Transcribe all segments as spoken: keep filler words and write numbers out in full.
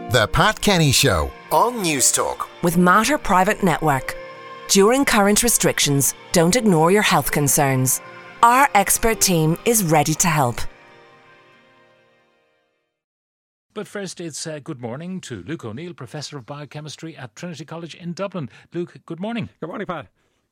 The Pat Kenny Show on News Talk. With Mater Private Network. During current restrictions, don't ignore your health concerns. Our expert team is ready to help. But first, it's uh, good morning to Luke O'Neill, Professor of Biochemistry at Trinity College in Dublin. Luke, good morning. Good morning, Pat.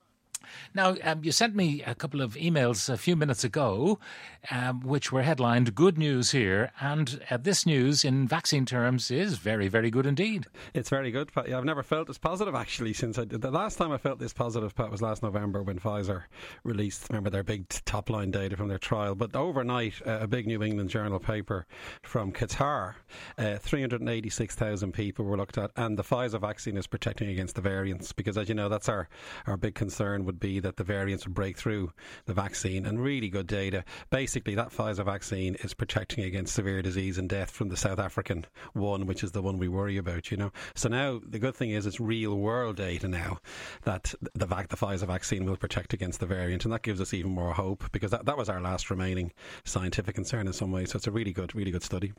Now, um, you sent me a couple of emails a few minutes ago, um, which were headlined, good news here, and uh, this news in vaccine terms is very, very good indeed. It's very good, Pat. Yeah, I've never felt as positive, actually, since I did. The last time I felt this positive, Pat, was last November when Pfizer released, remember, their big top-line data from their trial. But overnight, uh, a big New England Journal paper from Qatar, uh, three hundred eighty-six thousand people were looked at, and the Pfizer vaccine is protecting against the variants, because, as you know, that's our, our big concern would be that the variants would break through the vaccine, and really good data. Basically, that Pfizer vaccine is protecting against severe disease and death from the South African one, which is the one we worry about, you know. So now the good thing is it's real world data now that the, vac- the Pfizer vaccine will protect against the variant, and that gives us even more hope, because that, that was our last remaining scientific concern in some ways. So it's a really good, really good study.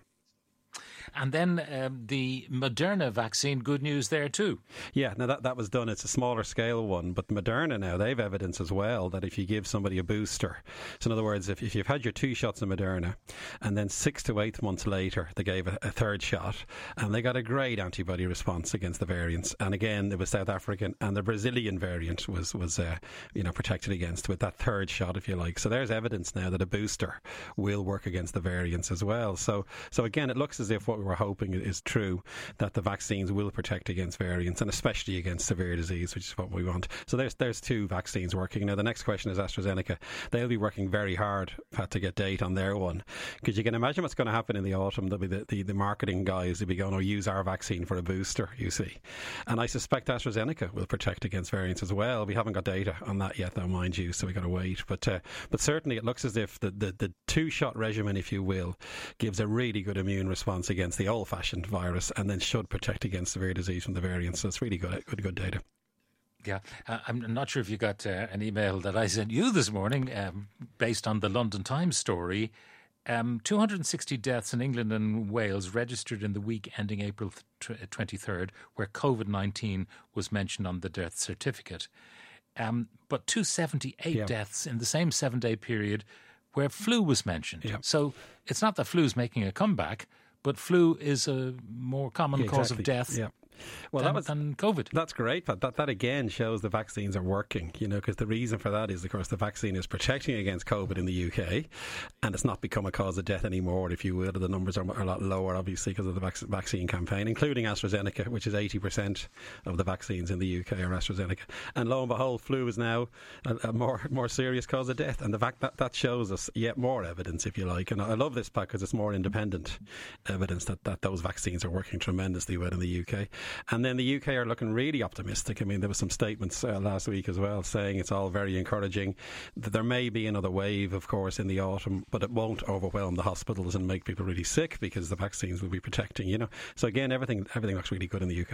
And then um, the Moderna vaccine, good news there too. Yeah, now that, that was done. It's a smaller scale one, but Moderna now, they've evidence as well that if you give somebody a booster, so in other words, if, if you've had your two shots of Moderna and then six to eight months later they gave a, a third shot, and they got a great antibody response against the variants. And again, it was South African, and the Brazilian variant was, was uh, you know, protected against with that third shot, if you like. So there's evidence now that a booster will work against the variants as well. So, so again, it looks as if what we were hoping is true, that the vaccines will protect against variants and especially against severe disease, which is what we want. So there's there's two vaccines working. Now the next question is AstraZeneca. They'll be working very hard, Pat, to get date on their one, because you can imagine what's going to happen in the autumn. There'll be the, the, the marketing guys will be going, oh, use our vaccine for a booster, you see. And I suspect AstraZeneca will protect against variants as well. We haven't got data on that yet, though, mind you, so we've got to wait. But uh, but certainly it looks as if the, the, the two-shot regimen, if you will, gives a really good immune response against the old-fashioned virus, and then should protect against severe disease from the variants. So it's really good, good, good data. Yeah, uh, I'm not sure if you got uh, an email that I sent you this morning, um, based on the London Times story. Um, two hundred sixty deaths in England and Wales registered in the week ending April twenty-third, where COVID nineteen was mentioned on the death certificate. Um, but two hundred seventy-eight yeah. deaths in the same seven-day period where flu was mentioned. Yeah. So it's not that flu's making a comeback, but flu is a more common yeah, exactly. cause of death yeah. well, than, that was, than COVID. That's great. That, that, that again shows the vaccines are working, you know, because the reason for that is, of course, the vaccine is protecting against COVID in the U K, and it's not become a cause of death anymore, if you will. The numbers are, are a lot lower, obviously, because of the vac- vaccine campaign, including AstraZeneca, which is eighty percent of the vaccines in the U K are AstraZeneca. And lo and behold, flu is now a, a more more serious cause of death. And the fact that, that shows us yet more evidence, if you like. And I love this part because it's more independent evidence that, that those vaccines are working tremendously well in the U K. And then the U K are looking really optimistic. I mean, there were some statements uh, last week as well saying it's all very encouraging. That there may be another wave, of course, in the autumn, but it won't overwhelm the hospitals and make people really sick because the vaccines will be protecting, you know. So again, everything everything looks really good in the U K.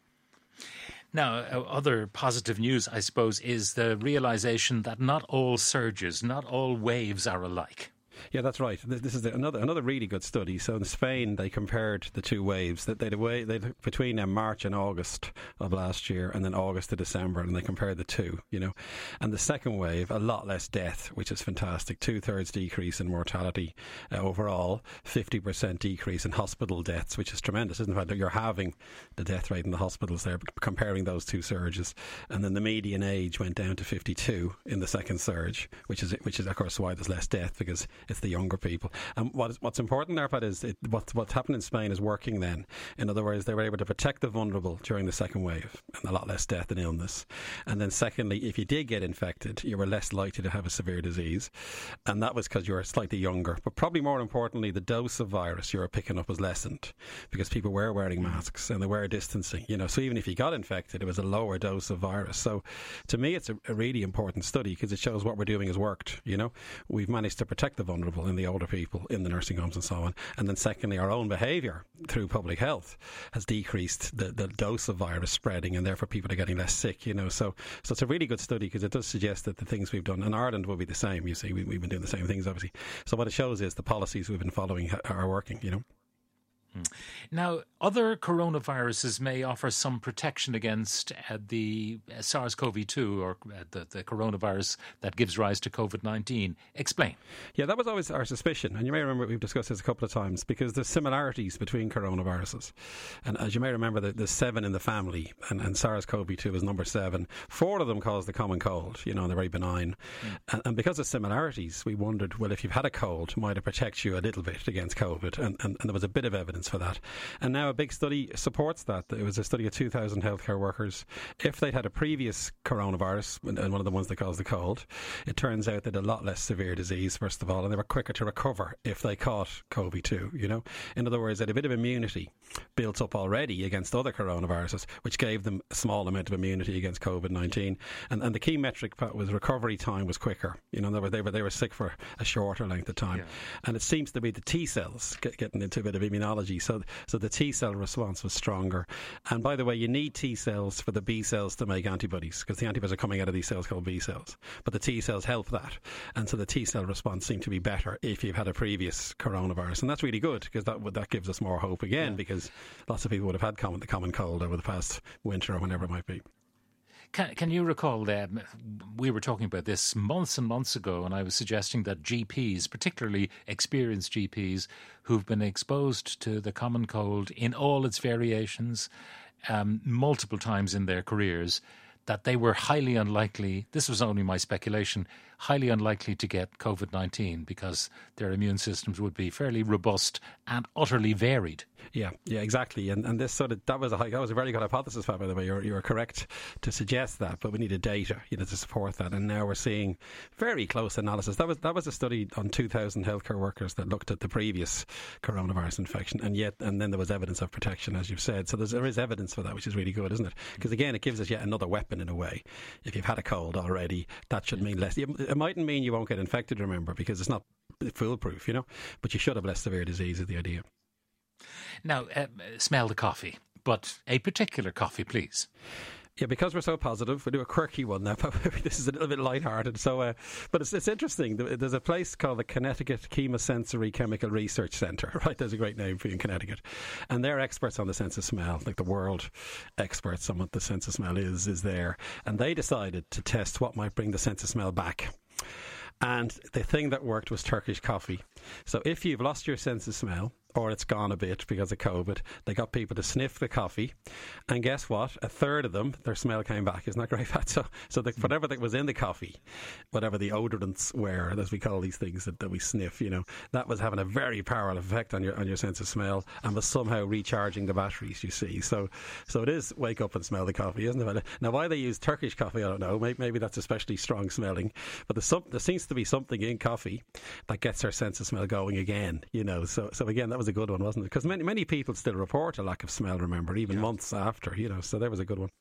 Now, uh, other positive news, I suppose, is the realisation that not all surges, not all waves are alike. Yeah, that's right. This is another another really good study. So in Spain, they compared the two waves. That they way they between um, March and August of last year, and then August to December, and they compared the two. You know, and the second wave, a lot less death, which is fantastic. Two thirds decrease in mortality uh, overall, fifty percent decrease in hospital deaths, which is tremendous, isn't it? You're halving the death rate in the hospitals there, comparing those two surges. And then the median age went down to fifty-two in the second surge, which is which is of course why there's less death, because it's the younger people. And what is, what's important there, Pat, is it, what, what's happened in Spain is working then. In other words, they were able to protect the vulnerable during the second wave, and a lot less death and illness. And then secondly, if you did get infected, you were less likely to have a severe disease. And that was because you were slightly younger. But probably more importantly, the dose of virus you were picking up was lessened, because people were wearing masks and they were distancing. You know, so even if you got infected, it was a lower dose of virus. So to me, it's a, a really important study, because it shows what we're doing has worked. You know, we've managed to protect the vulnerable in the older people in the nursing homes and so on. And then secondly, our own behaviour through public health has decreased the, the dose of virus spreading, and therefore people are getting less sick, you know. So so it's a really good study, because it does suggest that the things we've done, and Ireland will be the same, you see. We, we've been doing the same things, obviously. So what it shows is the policies we've been following are working, you know. Now, other coronaviruses may offer some protection against uh, the uh, SARS-C o V two or uh, the, the coronavirus that gives rise to COVID nineteen. Explain. Yeah, that was always our suspicion. And you may remember we've discussed this a couple of times because there's similarities between coronaviruses. And as you may remember, there's seven in the family and, and SARS-C o V two is number seven. Four of them cause the common cold, you know, and they're very benign. Mm. And, and because of similarities, we wondered, well, if you've had a cold, might it protect you a little bit against COVID? And, and, and there was a bit of evidence for that. And now a big study supports that. It was a study of two thousand healthcare workers. If they'd had a previous coronavirus, and one of the ones that caused the cold, it turns out they had a lot less severe disease, first of all, and they were quicker to recover if they caught C o V two, you know. In other words, they had a bit of immunity built up already against other coronaviruses, which gave them a small amount of immunity against COVID nineteen. And, and the key metric was recovery time was quicker. You know, they were, they were, they were sick for a shorter length of time. Yeah. And it seems to be the T cells get, getting into a bit of immunology. So So the T cell response was stronger. And by the way, you need T cells for the B cells to make antibodies because the antibodies are coming out of these cells called B cells. But the T cells help that. And so the T cell response seemed to be better if you've had a previous coronavirus. And that's really good because that that gives us more hope again yeah. because lots of people would have had common, the common cold over the past winter or whenever it might be. Can, can you recall that um, we were talking about this months and months ago, and I was suggesting that G Ps, particularly experienced G Ps, who've been exposed to the common cold in all its variations um, multiple times in their careers, that they were highly unlikely, this was only my speculation, highly unlikely to get COVID nineteen because their immune systems would be fairly robust and utterly varied. Yeah, yeah, exactly. And and this sort of that was a that was a very good hypothesis, by the way. You're you're correct to suggest that, but we needed data, you know, to support that. And now we're seeing very close analysis. That was that was a study on two thousand healthcare workers that looked at the previous coronavirus infection, and yet and then there was evidence of protection, as you've said. So there's, there is evidence for that, which is really good, isn't it? Because again, it gives us yet another weapon in a way. If you've had a cold already, that should mean less. It mightn't mean you won't get infected, remember, because it's not foolproof, you know. But you should have less severe disease, is the idea. Now, uh, smell the coffee, but a particular coffee, please. Yeah, because we're so positive, we do a quirky one now. This is a little bit lighthearted. So, uh, but it's, it's interesting. There's a place called the Connecticut Chemosensory Chemical Research Centre, right? There's a great name for you in Connecticut. And they're experts on the sense of smell, like the world experts on what the sense of smell is, is there. And they decided to test what might bring the sense of smell back. And the thing that worked was Turkish coffee. So if you've lost your sense of smell, or it's gone a bit because of COVID, they got people to sniff the coffee, and guess what? A third of them, their smell came back. Isn't that great? So, so the, whatever that was in the coffee, whatever the odorants were, as we call these things that, that we sniff, you know, that was having a very powerful effect on your on your sense of smell, and was somehow recharging the batteries. You see, so so it is wake up and smell the coffee, isn't it? Now, why they use Turkish coffee, I don't know. Maybe, maybe that's especially strong smelling, but there's some, there seems to be something in coffee that gets our sense of smell going again. You know, so so again, that was a good one, wasn't it? Because many many people still report a lack of smell, remember, even yeah. months after, you know, so that was a good one.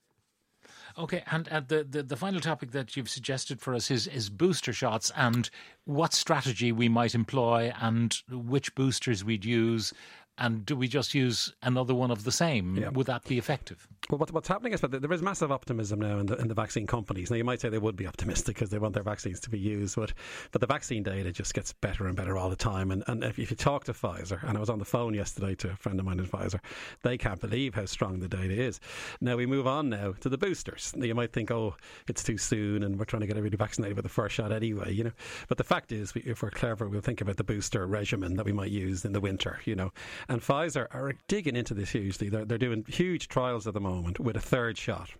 Okay, and uh, the, the the final topic that you've suggested for us is, is booster shots and what strategy we might employ and which boosters we'd use. And do we just use another one of the same? Yeah. Would that be effective? Well, what, what's happening is that there is massive optimism now in the, in the vaccine companies. Now, you might say they would be optimistic because they want their vaccines to be used, but but the vaccine data just gets better and better all the time. And, and if, if you talk to Pfizer, and I was on the phone yesterday to a friend of mine in Pfizer, they can't believe how strong the data is. Now, we move on now to the boosters. Now, you might think, oh, it's too soon and we're trying to get everybody vaccinated with the first shot anyway, you know. But the fact is, if we're clever, we'll think about the booster regimen that we might use in the winter, you know. And Pfizer are digging into this hugely. They're, they're doing huge trials at the moment with a third shot.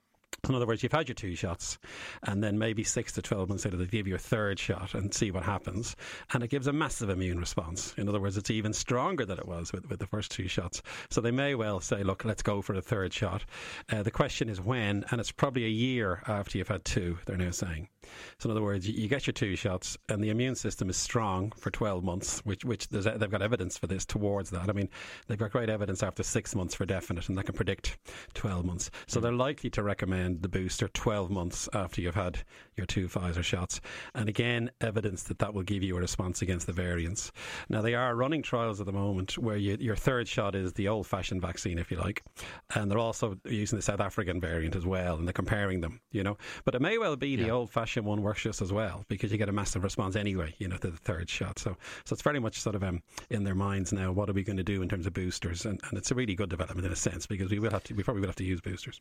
In other words, you've had your two shots, and then maybe six to twelve months later they give you a third shot and see what happens. And it gives a massive immune response. In other words, it's even stronger than it was with, with the first two shots. So they may well say, look, let's go for a third shot. Uh, the question is when, and it's probably a year after you've had two, they're now saying. So in other words, you, you get your two shots, and the immune system is strong for twelve months, which which there's, they've got evidence for this towards that. I mean, they've got great evidence after six months for definite, and that can predict twelve months. So they're likely to recommend recommend the booster twelve months after you've had your two Pfizer shots. And again, evidence that that will give you a response against the variants. Now, they are running trials at the moment where you, your third shot is the old-fashioned vaccine, if you like. And they're also using the South African variant as well, and they're comparing them, you know. But it may well be yeah. the old-fashioned one works just as well, because you get a massive response anyway, you know, to the third shot. So so it's very much sort of um, in their minds now, what are we going to do in terms of boosters? And, and it's a really good development in a sense, because we will have to, we probably will have to use boosters.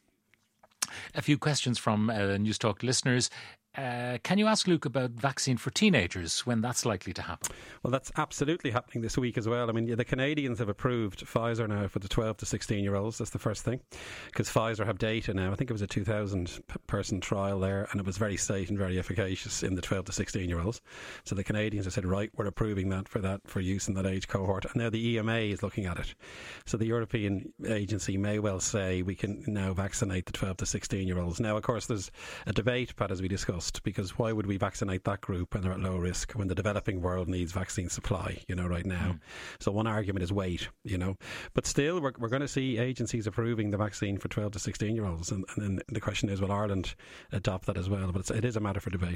A few questions from uh, Newstalk listeners. Uh, can you ask Luke about vaccine for teenagers, when that's likely to happen? Well, that's absolutely happening this week as well. I mean, the Canadians have approved Pfizer now for the twelve to sixteen year olds. That's the first thing, because Pfizer have data now. I think it was a two thousand person trial there, and it was very safe and very efficacious in the twelve to sixteen year olds. So the Canadians have said, right, we're approving that for that for use in that age cohort. And now the E M A is looking at it. So the European agency may well say we can now vaccinate the twelve to sixteen year olds. Now, of course, there's a debate, Pat, as we discussed, because why would we vaccinate that group when they're at low risk, when the developing world needs vaccine supply, you know, right now? Mm. So one argument is weight, you know. But still, we're, we're going to see agencies approving the vaccine for twelve to sixteen year olds. And, and then the question is, will Ireland adopt that as well? But it's, it is a matter for debate.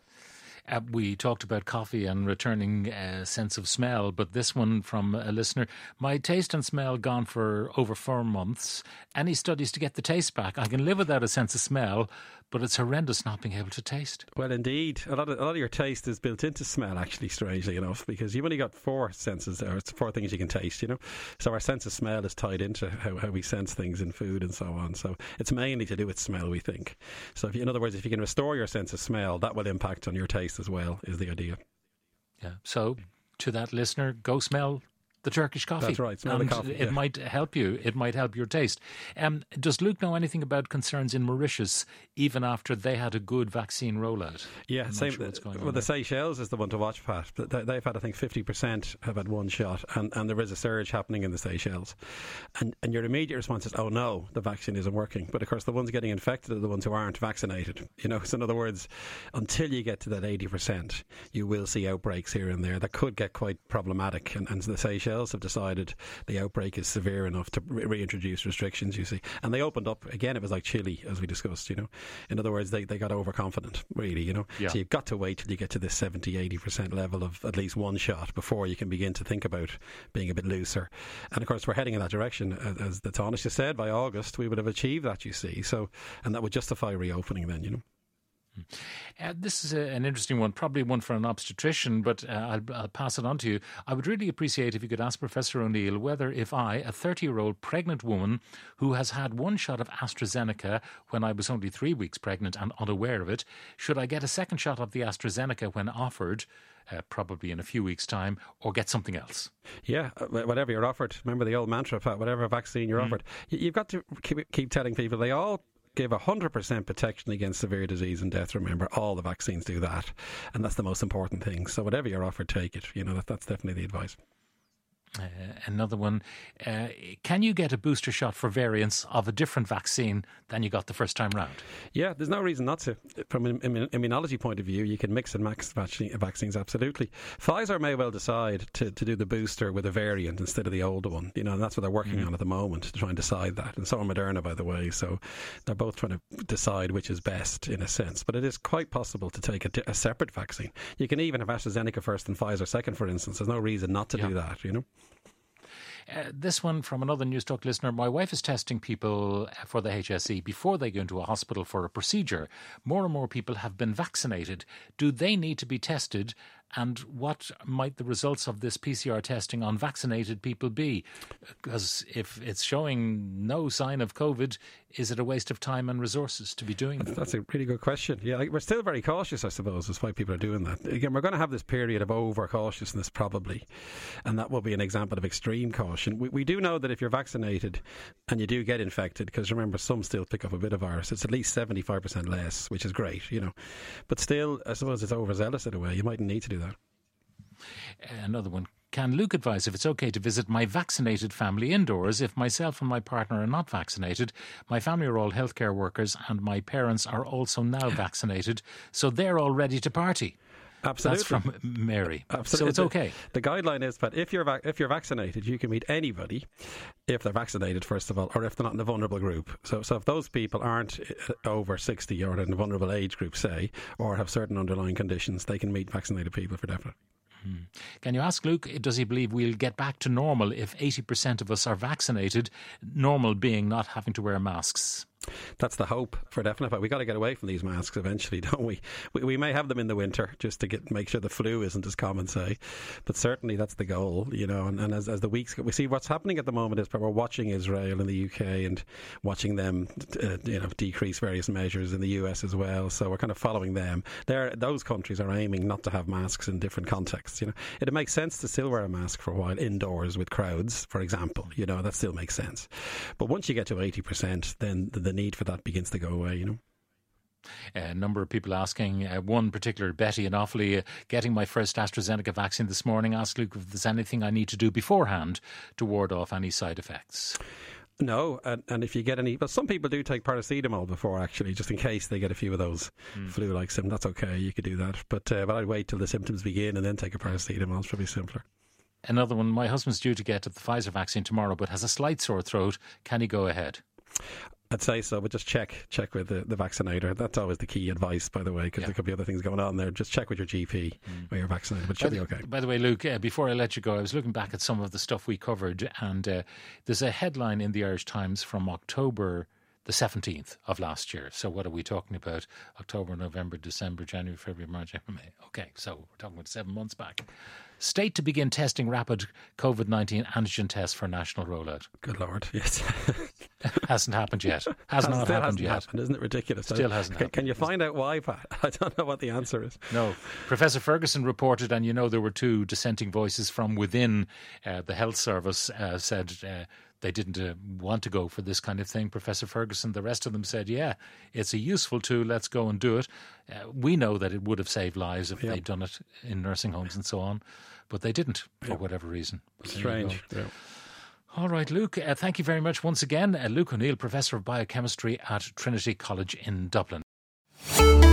Uh, we talked about coffee and returning a sense of smell, but this one from a listener: my taste and smell gone for over four months. Any studies to get the taste back? I can live without a sense of smell, but it's horrendous not being able to taste. Well, indeed. A lot of, a lot of your taste is built into smell, actually, strangely enough, because you've only got four senses there. It's four things you can taste, you know. So our sense of smell is tied into how, how we sense things in food and so on. So it's mainly to do with smell, we think. So if you, in other words, if you can restore your sense of smell, that will impact on your taste as well, is the idea. Yeah. So to that listener, go smell the Turkish coffee. That's right, smell and the coffee. It yeah. might help you. It might help your taste. Um, does Luke know anything about concerns in Mauritius, even after they had a good vaccine rollout? Yeah, same. Sure well, the Seychelles is the one to watch, Pat. They've had, I think, fifty percent have had one shot, and, and there is a surge happening in the Seychelles. And, and your immediate response is, oh no, the vaccine isn't working. But of course, the ones getting infected are the ones who aren't vaccinated. You know, so in other words, until you get to that eighty percent, you will see outbreaks here and there that could get quite problematic. And, and the Seychelles have decided the outbreak is severe enough to re- reintroduce restrictions, you see. And they opened up, again, it was like Chile, as we discussed, you know. In other words, they, they got overconfident, really, you know. Yeah. So you've got to wait till you get to this seventy, eighty percent level of at least one shot before you can begin to think about being a bit looser. And of course, we're heading in that direction. As the Taoiseach just said, by August, we would have achieved that, you see. So, and that would justify reopening then, you know. Uh, this is a, an interesting one, probably one for an obstetrician, but uh, I'll, I'll pass it on to you. I would really appreciate if you could ask Professor O'Neill whether if I, a thirty-year-old pregnant woman who has had one shot of AstraZeneca when I was only three weeks pregnant and unaware of it, should I get a second shot of the AstraZeneca when offered, uh, probably in a few weeks' time, or get something else? Yeah, whatever you're offered. Remember the old mantra, Pat, whatever vaccine you're mm. offered. You've got to keep, keep telling people they all give one hundred percent protection against severe disease and death. Remember, all the vaccines do that, and that's the most important thing. So whatever you're offered, take it. You know, that, that's definitely the advice. Uh, another one, uh, can you get a booster shot for variants of a different vaccine than you got the first time round? Yeah, there's no reason not to. From an immunology point of view, you can mix and match vaccines, absolutely. Pfizer may well decide to, to do the booster with a variant instead of the older one, you know, and that's what they're working mm. on at the moment, to try and decide that. And so are Moderna, by the way, so they're both trying to decide which is best in a sense. But it is quite possible to take a, a separate vaccine. You can even have AstraZeneca first and Pfizer second, for instance. There's no reason not to yeah. do that, you know. Uh, this one from another Newstalk listener. My wife is testing people for the H S E before they go into a hospital for a procedure. More and more people have been vaccinated. Do they need to be tested? And what might the results of this P C R testing on vaccinated people be? Because if it's showing no sign of COVID, is it a waste of time and resources to be doing that? That's a really good question. Yeah, we're still very cautious, I suppose, is why people are doing that. Again, we're going to have this period of over-cautiousness probably, and that will be an example of extreme caution. We, we do know that if you're vaccinated and you do get infected, because remember, some still pick up a bit of virus, it's at least seventy-five percent less, which is great, you know. But still, I suppose it's overzealous in a way. You mightn't need to do that. Another one. Can Luke advise if it's okay to visit my vaccinated family indoors if myself and my partner are not vaccinated? My family are all healthcare workers and my parents are also now vaccinated, so they're all ready to party. Absolutely. That's from Mary. Absolutely. So it's okay. The, the guideline is that if you're vac- if you're vaccinated, you can meet anybody if they're vaccinated, first of all, or if they're not in a vulnerable group. So, so if those people aren't over sixty or in a vulnerable age group, say, or have certain underlying conditions, they can meet vaccinated people for definite. Hmm. Can you ask Luke, does he believe we'll get back to normal if eighty percent of us are vaccinated, normal being not having to wear masks? That's the hope for definite. But we got to get away from these masks eventually, don't we? we? We may have them in the winter just to get make sure the flu isn't as common, say. But certainly that's the goal, you know. And, and as, as the weeks go, we see what's happening at the moment is we're watching Israel and the U K and watching them, uh, you know, decrease various measures in the U S as well. So we're kind of following them. They're, those countries are aiming not to have masks in different contexts. You know, it makes sense to still wear a mask for a while indoors with crowds, for example. You know, that still makes sense. But once you get to eighty percent, then the, the need for that begins to go away, you know. A number of people asking, uh, one particular, Betty in Offaly, uh, getting my first AstraZeneca vaccine this morning, asked Luke if there's anything I need to do beforehand to ward off any side effects. No, and, and if you get any, but some people do take paracetamol before, actually, just in case they get a few of those mm. flu-like symptoms. That's okay, you could do that. But, uh, but I'd wait till the symptoms begin and then take a paracetamol. It's probably simpler. Another one, my husband's due to get the Pfizer vaccine tomorrow but has a slight sore throat. Can he go ahead? I'd say so, but just check check with the, the vaccinator. That's always the key advice, by the way, because yeah. there could be other things going on there. Just check with your G P mm. when you're vaccinated, but it should by be the, okay. By the way, Luke, uh, before I let you go, I was looking back at some of the stuff we covered, and uh, there's a headline in the Irish Times from October the seventeenth of last year. So what are we talking about? October, November, December, January, February, March, April, May. Okay, so we're talking about seven months back. State to begin testing rapid COVID nineteen antigen tests for national rollout. Good Lord, yes. Hasn't happened yet. Has Has, not still happened hasn't yet. Happened. Isn't it ridiculous? Still hasn't can, happened. Can you find out why, Pat? I don't know what the answer is. No. Professor Ferguson reported, and you know there were two dissenting voices from within uh, the health service uh, said uh, they didn't uh, want to go for this kind of thing. Professor Ferguson, the rest of them said, yeah, it's a useful tool, let's go and do it. Uh, we know that it would have saved lives if yep. they'd done it in nursing homes and so on, but they didn't for yep. whatever reason. Strange. Yeah. All right, Luke, uh, thank you very much once again. Uh, Luke O'Neill, Professor of Biochemistry at Trinity College in Dublin.